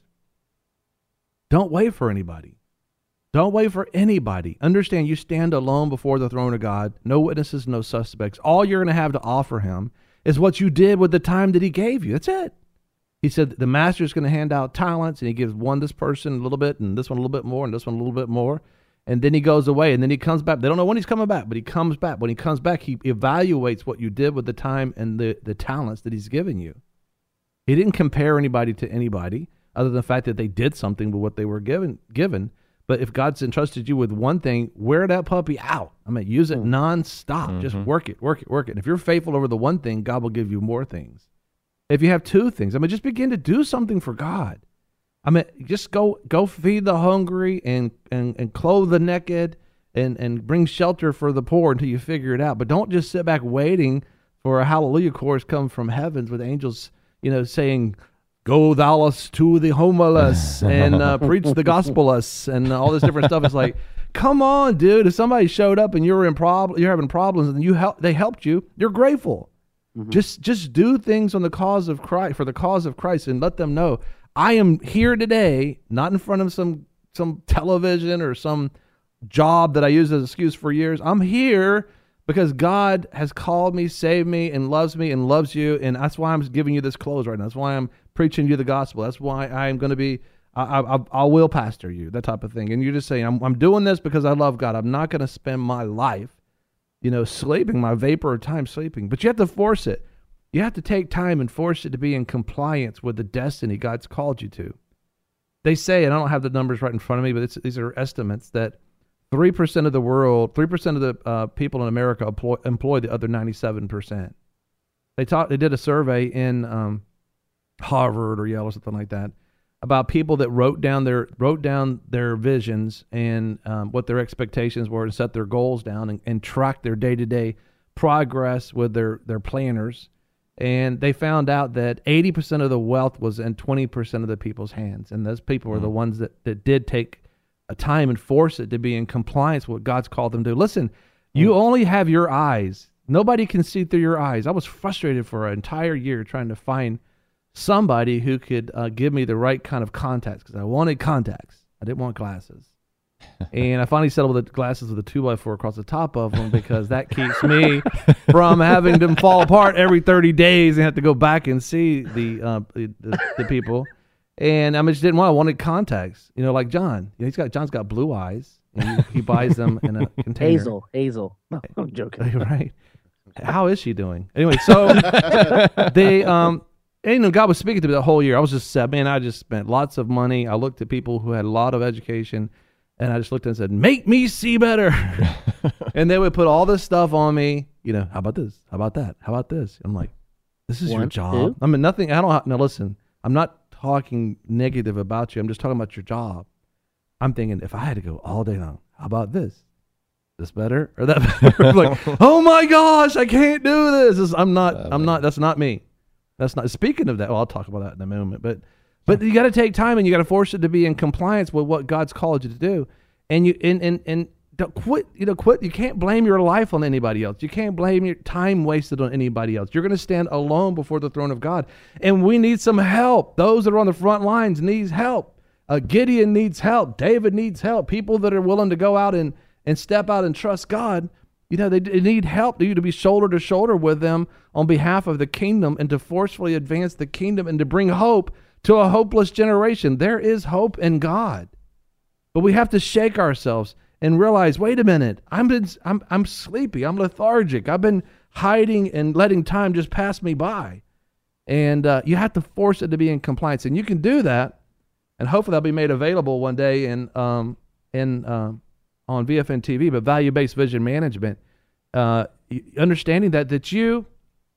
don't wait for anybody. Don't wait for anybody. Understand, you stand alone before the throne of God. No witnesses, no suspects. All you're going to have to offer him is what you did with the time that he gave you. That's it. He said the master's going to hand out talents, and he gives this person a little bit, and this one a little bit more, and this one a little bit more. And then he goes away, and then he comes back. They don't know when he's coming back, but he comes back. When he comes back, he evaluates what you did with the time and the talents that he's given you. He didn't compare anybody to anybody other than the fact that they did something with what they were given. But if God's entrusted you with one thing, wear that puppy out. I mean, use it nonstop. Just work it. And if you're faithful over the one thing, God will give you more things. If you have two things, I mean, just begin to do something for God. I mean, just go feed the hungry and clothe the naked and bring shelter for the poor until you figure it out. But don't just sit back waiting for a hallelujah chorus come from heavens with angels, saying, "Go thou to the homeless and preach the gospelus," and all this different stuff. It's like, come on, dude. If somebody showed up and you're having problems and they helped you, you're grateful. Just do things for the cause of Christ, and let them know, I am here today, not in front of some television or some job that I used as an excuse for years. I'm here because God has called me, saved me, and loves you, and that's why I'm giving you this close right now. That's why I'm preaching you the gospel. That's why I'm going to be, I will pastor you, that type of thing. And you're just saying, I'm doing this because I love God. I'm not going to spend my life, sleeping, my vapor of time sleeping. But you have to force it. You have to take time and force it to be in compliance with the destiny God's called you to. They say, and I don't have the numbers right in front of me, but these are estimates, that 3% of the people in America employ the other 97%. They did a survey in Harvard or Yale or something like that about people that wrote down their visions and what their expectations were, and set their goals down and track their day-to-day progress with their planners. And they found out that 80% of the wealth was in 20% of the people's hands. And those people were the ones that did take a time and force it to be in compliance with what God's called them to do. Listen, you only have your eyes. Nobody can see through your eyes. I was frustrated for an entire year trying to find somebody who could give me the right kind of contacts, because I wanted contacts. I didn't want glasses. And I finally settled with the glasses with a 2x4 across the top of them, because that keeps me from having them fall apart every 30 days and have to go back and see the people. And I just didn't want. I wanted contacts, like John. John's got blue eyes, and he buys them in a container. Hazel. No, I'm joking. Right? How is she doing? Anyway, so they God was speaking to me the whole year. I was just sad, man. I just spent lots of money. I looked at people who had a lot of education. And I just looked and said, "Make me see better." And they would put all this stuff on me. How about this? How about that? How about this? I'm like, this is your job. Two? I mean, nothing. Now listen, I'm not talking negative about you. I'm just talking about your job. I'm thinking, if I had to go all day long, how about this? This better or that better? Like, oh my gosh, I can't do this. I'm not. That's not me. That's not. Speaking of that, I'll talk about that in a moment. But you got to take time, and you got to force it to be in compliance with what God's called you to do. And you don't quit. Quit. You can't blame your life on anybody else. You can't blame your time wasted on anybody else. You're going to stand alone before the throne of God. And we need some help. Those that are on the front lines need help. Gideon needs help. David needs help. People that are willing to go out and step out and trust God, they need help. You to be shoulder to shoulder with them on behalf of the kingdom, and to forcefully advance the kingdom, and to bring hope to a hopeless generation. There is hope in God. But we have to shake ourselves and realize, wait a minute, I'm sleepy, I'm lethargic, I've been hiding and letting time just pass me by. And you have to force it to be in compliance. And you can do that, and hopefully that'll be made available one day on VFN TV, but value-based vision management, understanding that you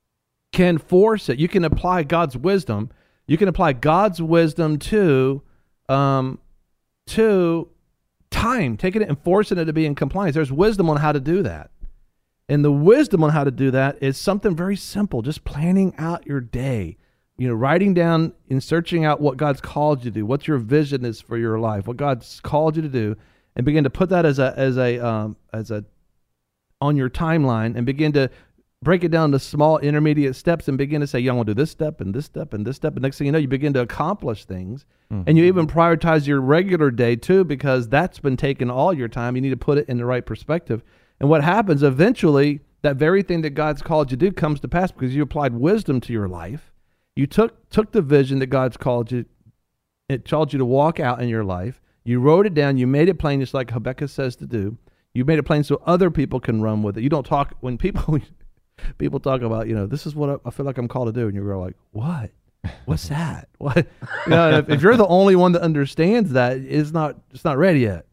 can force it. You can apply God's wisdom. You can apply God's wisdom to time, taking it and forcing it to be in compliance. There's wisdom on how to do that. And the wisdom on how to do that is something very simple, just planning out your day, writing down and searching out what God's called you to do, what your vision is for your life, what God's called you to do, and begin to put that as a on your timeline, and begin to break it down to small intermediate steps, and begin to say, I want to do this step and this step and this step. And next thing you know, you begin to accomplish things. And you even prioritize your regular day too, because that's been taking all your time. You need to put it in the right perspective. And what happens eventually, that very thing that God's called you to do comes to pass, because you applied wisdom to your life. You took the vision that God's called you to walk out in your life. You wrote it down. You made it plain, just like Habakkuk says to do. You made it plain so other people can run with it. You don't talk when people talk about, this is what I feel like I'm called to do. And you're like, what? What's that? What? If you're the only one that understands that, it's not ready yet.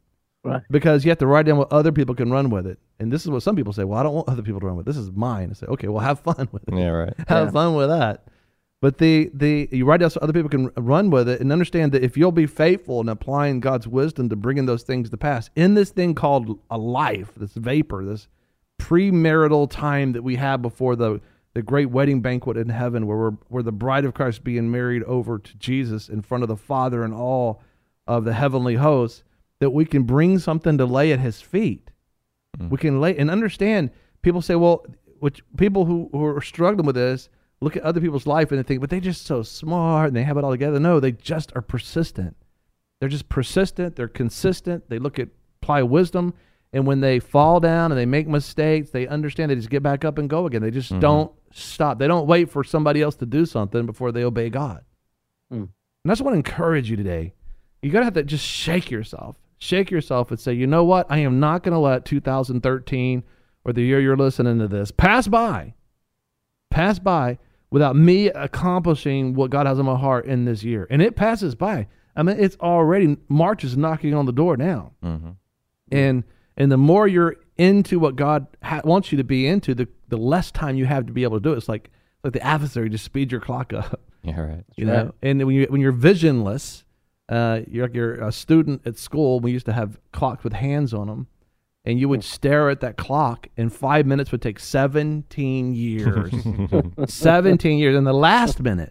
Right. Because you have to write down what other people can run with it. And this is what some people say, well, I don't want other people to run with it. This is mine. I say, okay, well, have fun with it. Yeah, right. Have fun with that. But you write down so other people can run with it, and understand that if you'll be faithful in applying God's wisdom to bringing those things to pass in this thing called a life, this vapor, this premarital time that we have before the great wedding banquet in heaven, where we're the bride of Christ being married over to Jesus in front of the Father and all of the heavenly hosts, that we can bring something to lay at his feet. We can lay and understand. People say, well, people who are struggling with this look at other people's life and they think, but they're just so smart and they have it all together. No, they just are persistent. They're just persistent. They're consistent. They apply wisdom. And when they fall down and they make mistakes, they understand they just get back up and go again. They just don't stop. They don't wait for somebody else to do something before they obey God. And I just want to encourage you today. You got to have to just shake yourself. Shake yourself and say, you know what? I am not going to let 2013 or the year you're listening to this pass by without me accomplishing what God has in my heart in this year. And it passes by. I mean, it's already, March is knocking on the door now. And the more you're into what God wants you to be into, the less time you have to be able to do it. It's like the adversary just speeds your clock up. Yeah, right. You know, and when you're visionless, you're a student at school. We used to have clocks with hands on them, and you would stare at that clock, and 5 minutes would take 17 years. 17 years. And the last minute,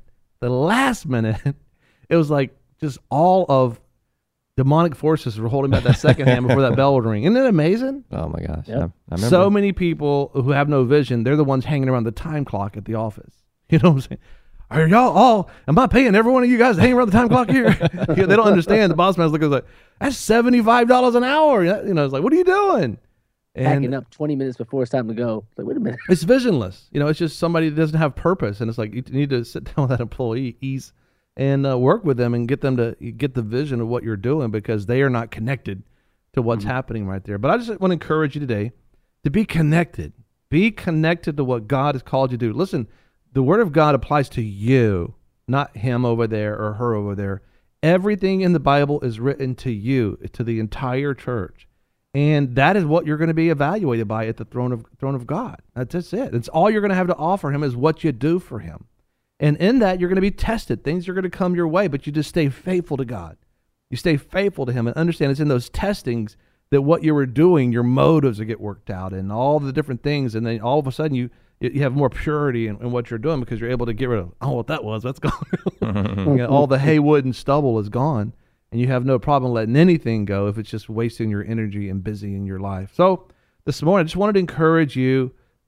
it was like just all of demonic forces were holding back that second hand before that bell would ring. Isn't it amazing? Oh my gosh. Yep. I remember. So many people who have no vision, they're the ones hanging around the time clock at the office. You know what I'm saying? Are y'all all, am I paying every one of you guys to hang around the time clock here? They don't understand. The boss man's looking like, that's $75 an hour. You know, it's like, what are you doing? Packing up 20 minutes before it's time to go. Like, wait a minute. It's visionless. You know, it's just somebody that doesn't have purpose. And it's like, you need to sit down with that employee and work with them and get them to get the vision of what you're doing, because they are not connected to what's happening right there. But I just want to encourage you today to be connected. Be connected to what God has called you to do. Listen, the Word of God applies to you, not him over there or her over there. Everything in the Bible is written to you, to the entire church. And that is what you're going to be evaluated by at the throne of God. That's it. It's all you're going to have to offer him is what you do for him. And in that, you're going to be tested. Things are going to come your way, but you just stay faithful to God. You stay faithful to him and understand it's in those testings that what you were doing, your motives will get worked out and all the different things. And then all of a sudden you have more purity in what you're doing, because you're able to get rid of, what that was, that's gone. All the hay, wood, and stubble is gone. And you have no problem letting anything go if it's just wasting your energy and busy in your life. So this morning, I just wanted to encourage you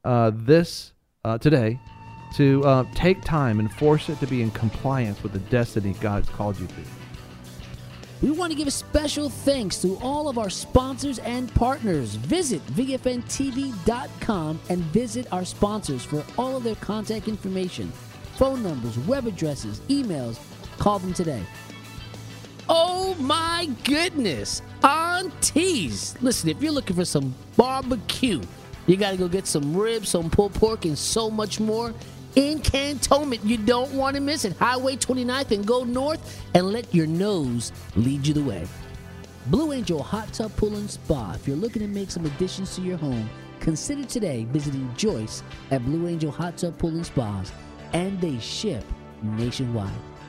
today to take time and force it to be in compliance with the destiny God's called you to. We want to give a special thanks to all of our sponsors and partners. Visit VFNTV.com and visit our sponsors for all of their contact information, phone numbers, web addresses, emails. Call them today. Oh my goodness, aunties. Listen, if you're looking for some barbecue, you got to go get some ribs, some pulled pork, and so much more in Cantonment. You don't want to miss it. Highway 29th, and go north and let your nose lead you the way. Blue Angel Hot Tub Pool and Spa. If you're looking to make some additions to your home, consider today visiting Joyce at Blue Angel Hot Tub Pool and Spas, and they ship nationwide.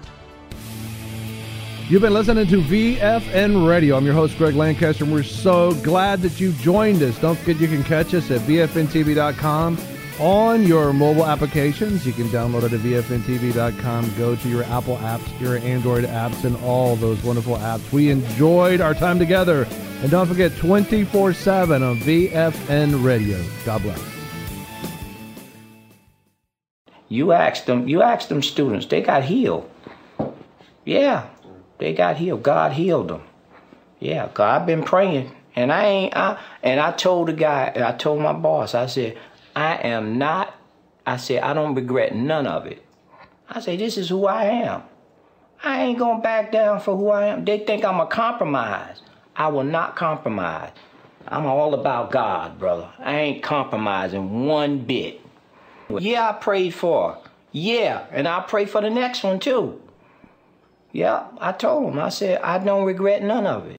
You've been listening to VFN Radio. I'm your host, Greg Lancaster, and we're so glad that you joined us. Don't forget you can catch us at VFNTV.com on your mobile applications. You can download it at VFNTV.com. Go to your Apple apps, your Android apps, and all those wonderful apps. We enjoyed our time together. And don't forget, 24/7 on VFN Radio. God bless. You asked them students, they got healed. Yeah. They got healed. God healed them. Yeah, God been praying. And I told the guy, I told my boss, I said, I don't regret none of it. I said, this is who I am. I ain't gonna back down for who I am. They think I'm a compromise. I will not compromise. I'm all about God, brother. I ain't compromising one bit. Yeah, I prayed for her. Yeah, and I'll pray for the next one too. Yeah, I told him, I said, I don't regret none of it.